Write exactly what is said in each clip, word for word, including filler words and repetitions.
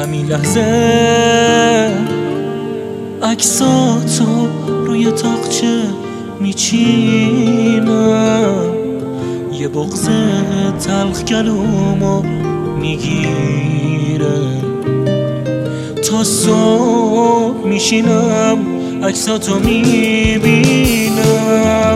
همین لحظه عکساتو روی تاقچه میچینم، یه بغض تلخ گلومو میگیره، تا صبح میشینم عکساتو میبینم.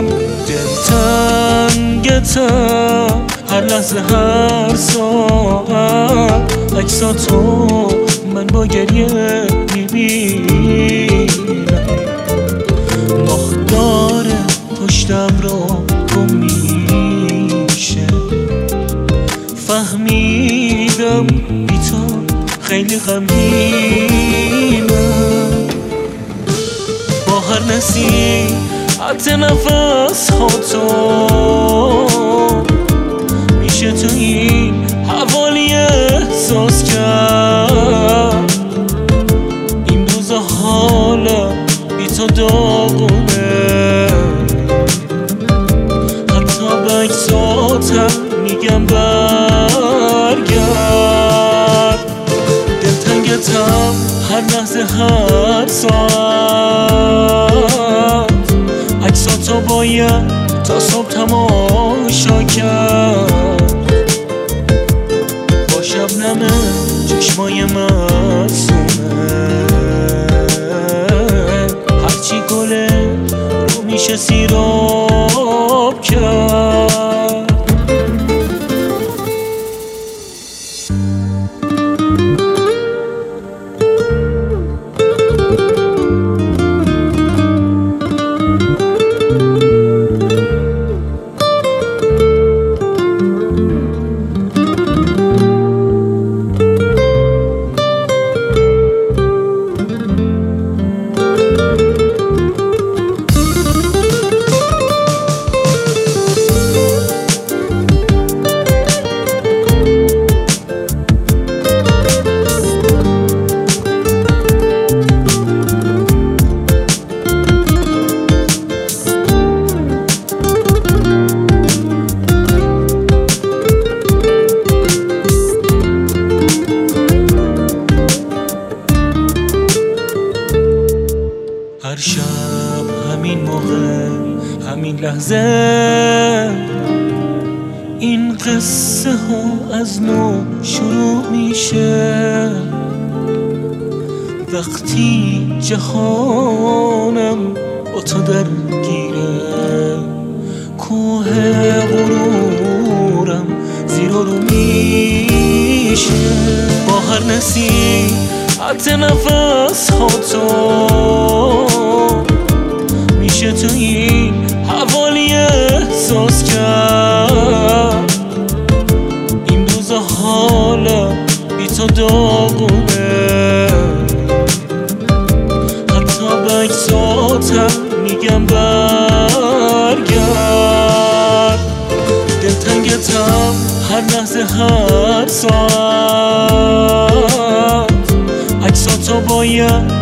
دلتنگتم هر لحظه هر ساعت، عکساتو من با گریه میبینم. مخدار پشتم رو گم میشه، فهمیدم بی تو خیلی غمگینم. با هر نسیم حتی نفس ها تو میشه تو این حوالی احساس کرد. این روزا حالا بی تو داغونه، حتی به عکساتم میگم برگرد. دلتنگتم هر لحظه هر ساعت، عکساتو باید تا صبح تماشا کرد. با شبنم چشمای معصومه، هرچی گله رو میشه سیراب کرد. هر شب همین موقع همین لحظه این قصه ها از نو شروع میشه. وقتی جهانم با تو درگیره، کوه غرورم زیر و رو میشه. با هر نسیم حتی نفس ها تو میشه تو این حوالی احساس کرد. این روزا حالا بی تو داغونه، حتی به عکساتم میگم برگرد. دلتنگتم هر لحظه هر ساعت، عکساتو باید